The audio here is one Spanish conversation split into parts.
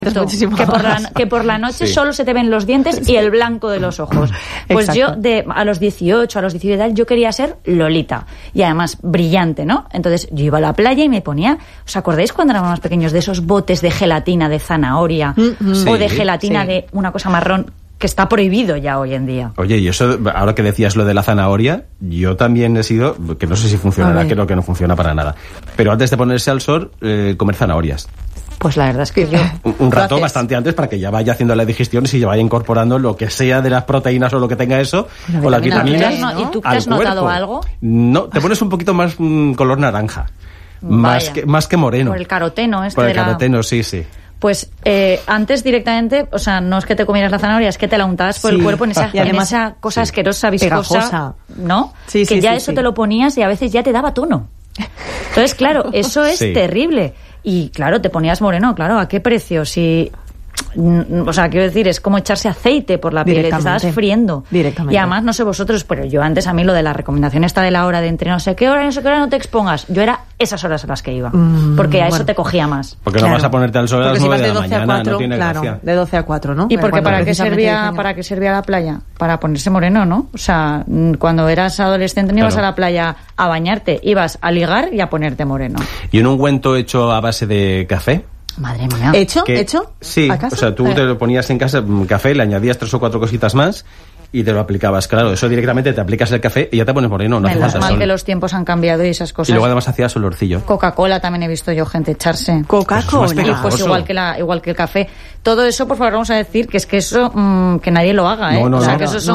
Que por la noche solo se te ven los dientes y el blanco de los ojos. Pues exacto. Yo a los 18, a los 17 yo quería ser Lolita. Y además brillante, ¿no? Entonces yo iba a la playa y me ponía... ¿Os acordáis cuando éramos más pequeños de esos botes de gelatina de zanahoria? O de gelatina de una cosa marrón, que está prohibido ya hoy en día? Oye, y eso, ahora que decías lo de la zanahoria, yo también he sido, que no sé si funcionará, creo que no funciona para nada, pero antes de ponerse al sol, comer zanahorias. Pues la verdad es que yo... Un rato bastante antes para que ya vaya haciendo la digestión y se vaya incorporando lo que sea de las proteínas o lo que tenga eso, o las vitaminas. ¿Y tú te has notado algo? No, te pones un poquito más color naranja, más que moreno. Por el caroteno. Por el caroteno, sí. Pues antes directamente, o sea, no es que te comieras la zanahoria, es que te la untabas por el cuerpo en esa cosa asquerosa, viscosa, ¿no? Sí, que ya eso te lo ponías y a veces ya te daba tono. Entonces, claro, eso es terrible. Y claro, te ponías moreno, claro, ¿a qué precio? Si... O sea, quiero decir, es como echarse aceite por la piel, te estabas friendo. Y además, no sé vosotros, pero yo antes, a mí lo de la recomendación esta de la hora de entre no sé qué hora no te expongas, yo era esas horas a las que iba, porque a eso te cogía más. Porque no vas a ponerte al sol a las 9 de la mañana, no tiene gracia. De 12 a 4, ¿no? ¿Y porque para qué servía la playa? Para ponerse moreno, ¿no? O sea, cuando eras adolescente no ibas a la playa a bañarte, ibas a ligar y a ponerte moreno. ¿Y un ungüento hecho a base de café? Madre mía. ¿Hecho? Sí, o sea, tú te lo ponías en casa, café, le añadías 3 o 4 cositas más y te lo aplicabas. Claro, eso directamente te aplicas el café y ya te pones moreno, no hace falta sol. Mal que los tiempos han cambiado y esas cosas. Y luego además hacías olorcillo. Coca-Cola también he visto yo gente echarse. Coca-Cola. Pues igual que el café. Todo eso, por favor, vamos a decir que es que eso que nadie lo haga, ¿eh? O sea, que eso son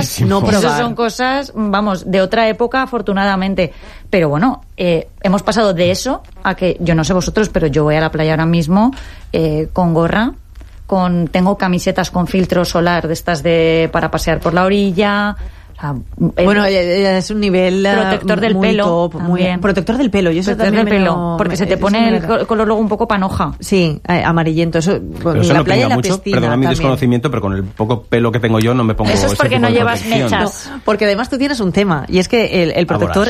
cosas, vamos, de otra época, afortunadamente. Pero bueno, hemos pasado de eso a que, yo no sé vosotros, pero yo voy a la playa ahora mismo con gorra, tengo camisetas con filtro solar de estas para pasear por la orilla. O sea, bueno, es un nivel protector del pelo, muy bien. Protector del pelo, yo eso también porque se te pone el color luego un poco panoja. Sí, amarillento. Eso, pero eso la no playa y la mucho, piscina. Perdona mi desconocimiento, pero con el poco pelo que tengo yo no me pongo. Eso es porque no llevas mechas. No, porque además tú tienes un tema y es que el protector.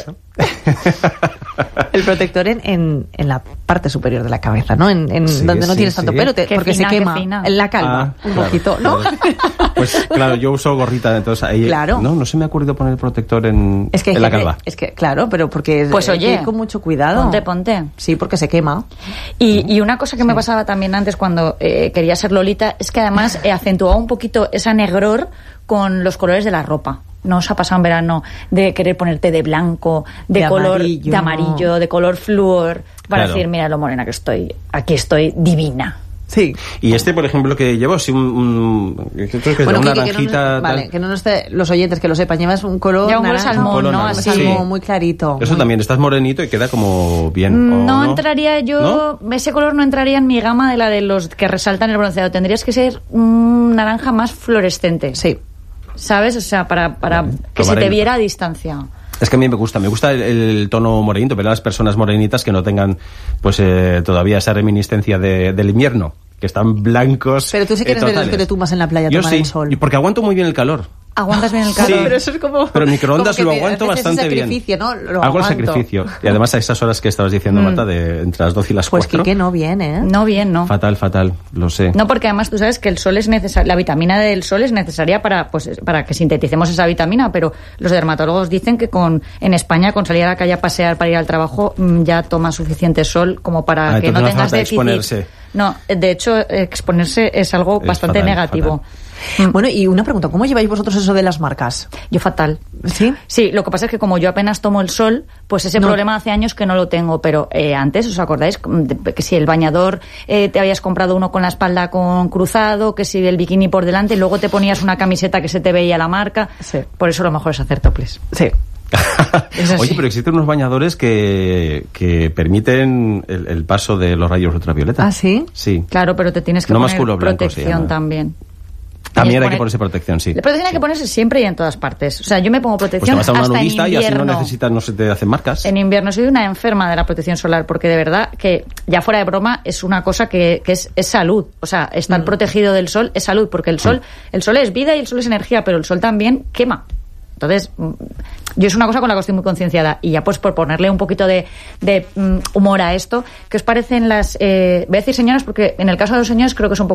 El protector en la parte superior de la cabeza, ¿no? Donde no tienes tanto pelo, porque se quema en la calva un poquito, ¿no? Pues claro, yo uso gorrita, entonces ahí no se me ha ocurrido poner el protector en la calva. Es que claro, pero porque pues oye, con mucho cuidado. Ponte. Sí, porque se quema. Y una cosa que me pasaba también antes cuando quería ser Lolita es que además acentuaba un poquito esa negror con los colores de la ropa. ¿No os ha pasado en verano de querer ponerte de blanco, de color amarillo. De amarillo, de color flúor, para decir, mira lo morena que estoy, aquí estoy divina? Sí. Y por ejemplo, que llevo así una naranjita... Que no esté los oyentes que lo sepan, llevas un color naranja, salmón, ¿no? Así muy clarito. Eso también, estás morenito y queda como bien. No entraría yo... ¿No? Ese color no entraría en mi gama de la de los que resaltan el bronceado. Tendrías que ser un naranja más fluorescente. Sí. ¿Sabes? O sea, para que se te viera a distancia. Es que a mí me gusta el tono morenito, pero las personas morenitas que no tengan pues todavía esa reminiscencia del invierno, que están blancos. Pero tú sí quieres ver los que te tumbas en la playa a tomar el sol. Y porque aguanto muy bien el calor. Aguantas bien el calor. Sí, pero eso es como... Pero en microondas lo aguanto bastante bien. ¿No? Hago el sacrificio. Y además a esas horas que estabas diciendo, Marta, entre las 12 y las 4. Pues Quique, no bien, ¿eh? No bien, no. Fatal, lo sé. No, porque además tú sabes que el sol es necesario, la vitamina del sol es necesaria para que sinteticemos esa vitamina, pero los dermatólogos dicen que en España, con salir a la calle a pasear para ir al trabajo, ya toma suficiente sol como para que no tengas déficit. Exponerse. No, de hecho, exponerse es algo bastante negativo. Bueno, y una pregunta, ¿cómo lleváis vosotros eso de las marcas? Yo fatal. ¿Sí? Sí, lo que pasa es que como yo apenas tomo el sol, pues ese problema hace años que no lo tengo, pero antes, ¿os acordáis? Que si el bañador te habías comprado uno con la espalda cruzado, que si el bikini por delante, y luego te ponías una camiseta que se te veía la marca. Sí. Por eso lo mejor es hacer topless. Sí. Oye, pero existen unos bañadores que permiten el paso de los rayos ultravioleta. ¿Ah, sí? Sí. Claro, pero te tienes que poner protección también. También hay que ponerse protección, sí. La protección hay que ponerse siempre y en todas partes. O sea, yo me pongo protección pues te vas a una hasta nudista en invierno. Y así no se te hacen marcas. En invierno soy una enferma de la protección solar, porque de verdad que, ya fuera de broma, es una cosa que es salud. O sea, estar protegido del sol es salud, porque el sol es vida y el sol es energía, pero el sol también quema. Entonces, yo es una cosa con la que estoy muy concienciada. Y ya pues por ponerle un poquito de humor a esto, ¿qué os parecen las... voy a decir señoras porque en el caso de los señores creo que es un poco